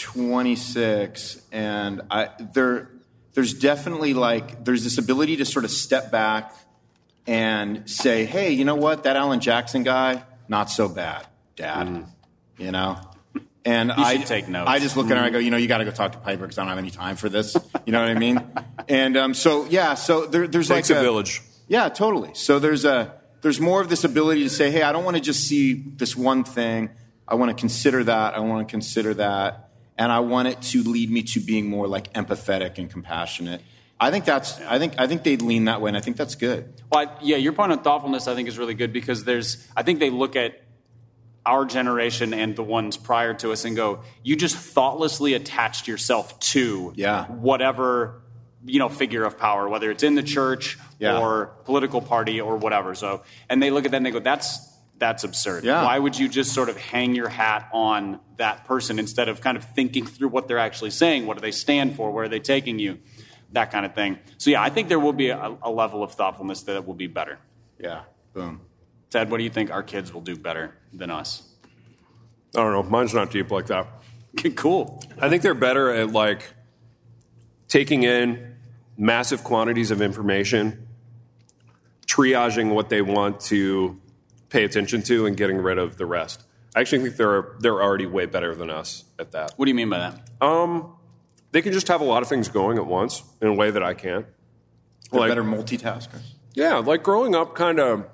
26, and there's definitely there's this ability to sort of step back and say, hey, you know what? That Alan Jackson guy, not so bad, Dad. You know? And I take notes. I just look at her and I go, you got to go talk to Piper because I don't have any time for this. You know what I mean? And so there's Takes a village. Yeah, totally. So there's more of this ability to say, hey, I don't want to just see this one thing. I want to consider that. I want to consider that. And I want it to lead me to being more empathetic and compassionate. I think they'd lean that way, and I think that's good. Well, your point on thoughtfulness I think is really good because I think they look at our generation and the ones prior to us and go, you just thoughtlessly attached yourself to whatever, figure of power, whether it's in the church or political party or whatever. So, and they look at that and they go, that's absurd. Yeah. Why would you just sort of hang your hat on that person instead of kind of thinking through what they're actually saying? What do they stand for? Where are they taking you? That kind of thing. So I think there will be a level of thoughtfulness that will be better. Yeah. Boom. Ted, what do you think our kids will do better than us? I don't know. Mine's not deep like that. Cool. I think they're better at taking in massive quantities of information, triaging what they want to pay attention to, and getting rid of the rest. I actually think they're already way better than us at that. What do you mean by that? They can just have a lot of things going at once in a way that I can't. They're better multitaskers. Yeah, growing up kind of,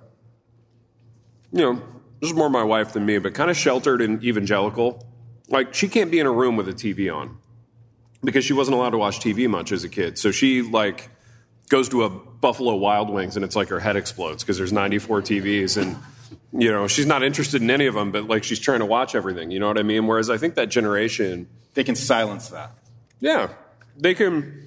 this is more my wife than me, but kind of sheltered and evangelical. She can't be in a room with a TV on because she wasn't allowed to watch TV much as a kid. So she, goes to a Buffalo Wild Wings and it's her head explodes because there's 94 TVs and, she's not interested in any of them, but, she's trying to watch everything. You know what I mean? Whereas I think that generation... They can silence that. Yeah. They can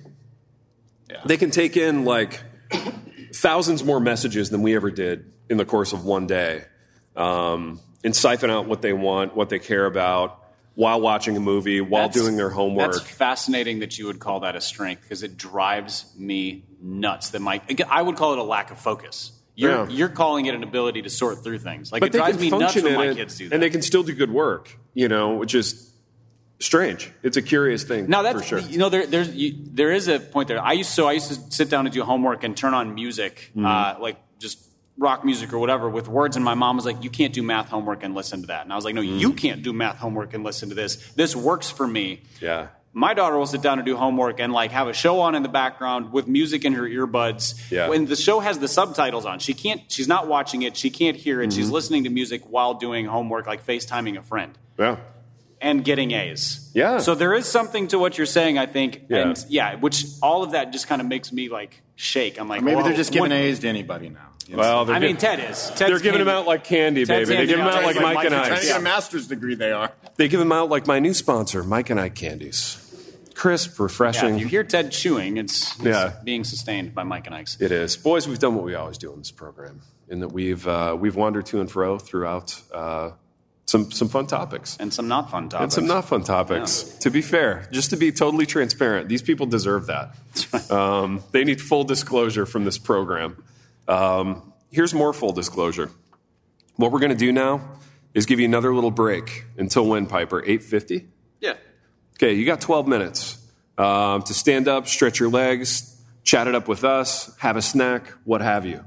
take in, thousands more messages than we ever did in the course of one day. And siphon out what they want, what they care about, while watching a movie, while doing their homework. That's fascinating that you would call that a strength because it drives me nuts. I would call it a lack of focus. You're calling it an ability to sort through things. But it drives me nuts when my kids do that. And they can still do good work, which is strange. It's a curious thing. Now that's for sure. There is a point there. I used to sit down and do homework and turn on music, just rock music or whatever with words, and my mom was like, you can't do math homework and listen to that. And I was like, no, you can't do math homework and listen to this. This works for me. Yeah. My daughter will sit down and do homework and have a show on in the background with music in her earbuds. Yeah. When the show has the subtitles on, she's not watching it, she can't hear it, she's listening to music while doing homework, like FaceTiming a friend. Yeah. And getting A's. Yeah. So there is something to what you're saying, I think. Yeah. And which all of that just kind of makes me shake. I'm like, maybe they're just giving A's to anybody now. Well, Ted is. They're giving them out like candy, baby. They give them out like Mike and Ike. Trying to get a master's degree, they are. They give them out like my new sponsor, Mike and Ike candies. Crisp, refreshing. Yeah, if you hear Ted chewing, it's being sustained by Mike and Ike's. It is. Boys, we've done what we always do in this program, in that we've wandered to and fro throughout some fun topics. And some not fun topics. Yeah. To be fair, just to be totally transparent, these people deserve that. They need full disclosure from this program. Here's more full disclosure. What we're going to do now is give you another little break until when, Piper? 8:50? Yeah. Okay, you got 12 minutes to stand up, stretch your legs, chat it up with us, have a snack, what have you.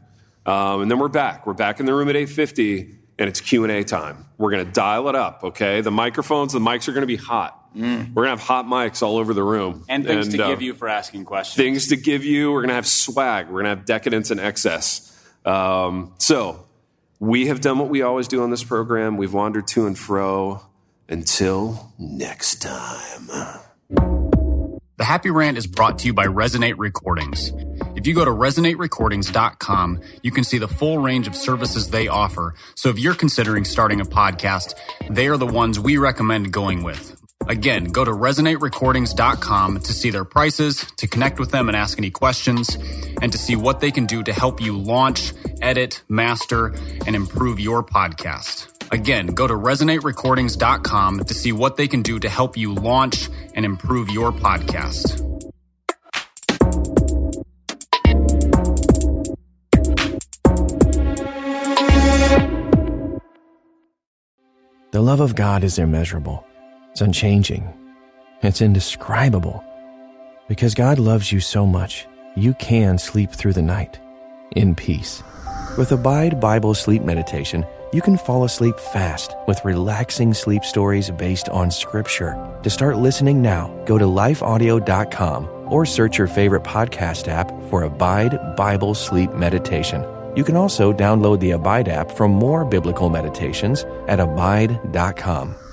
And then we're back. We're back in the room at 8:50, and it's Q&A time. We're going to dial it up, okay? The mics are going to be hot. We're going to have hot mics all over the room. And things to give you for asking questions. Things to give you. We're going to have swag. We're going to have decadence and excess. So we have done what we always do on this program. We've wandered to and fro. Until next time. The Happy Rant is brought to you by Resonate Recordings. If you go to resonaterecordings.com, you can see the full range of services they offer. So if you're considering starting a podcast, they are the ones we recommend going with. Again, go to resonaterecordings.com to see their prices, to connect with them and ask any questions, and to see what they can do to help you launch, edit, master, and improve your podcast. Again, go to resonaterecordings.com to see what they can do to help you launch and improve your podcast. The love of God is immeasurable. It's unchanging. It's indescribable. Because God loves you so much, you can sleep through the night in peace. With Abide Bible Sleep Meditation, you can fall asleep fast with relaxing sleep stories based on Scripture. To start listening now, go to lifeaudio.com or search your favorite podcast app for Abide Bible Sleep Meditation. You can also download the Abide app for more biblical meditations at abide.com.